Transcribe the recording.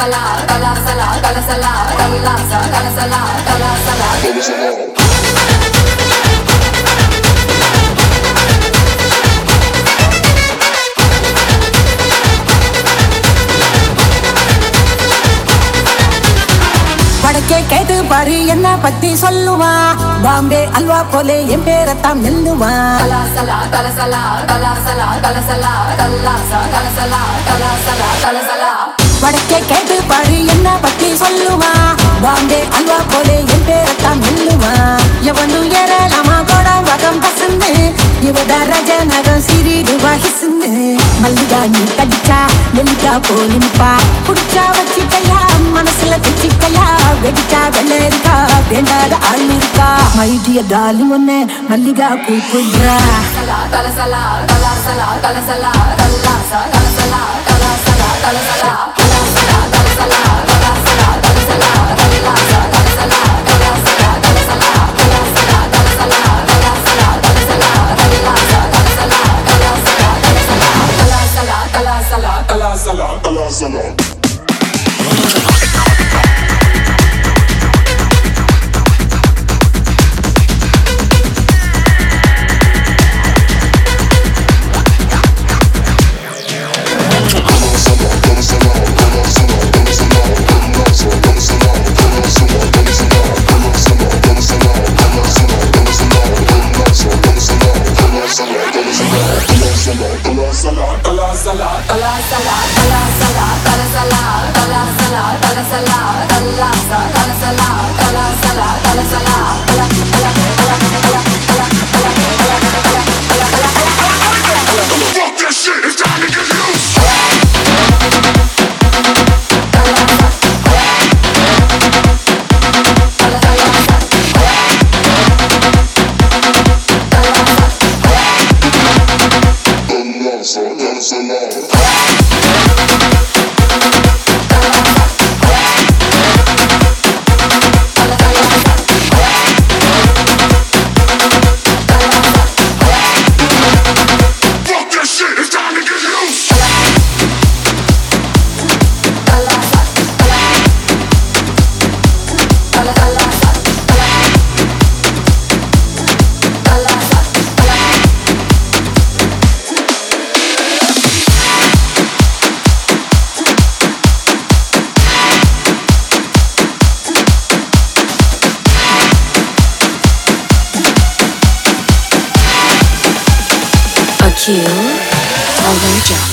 வடக்கே கேட்டு பாரு என்ன பத்தி சொல்லுவா பாம்பே அல்வா போலே என் பேரத்தான் நெல்லுவா வடக்கே கேட்டு பாரு என்ன பத்தி சொல்லுவா பாம்பே அல்வா போலே என் பேரத்தான் நெல்லுவா எவனு ஏறலாமா கோடா வகம் பசந்து இவட ரஜநகம் சிறிடுவா ஹிசுந்து மல்லிகா நீ கடிச்சா நெல்லிக்கா போலிப்பா புடிச்சா வச்சிக்கையா மனசுல வச்சிக்கையா வெடிச்சா வெள்ளரிக்கா வேண்டாத ஆள் இருக்கா மை டியர் டார்லிங் ஒன்னு மல்லிகா பூ புல்றா Q, Overjoy.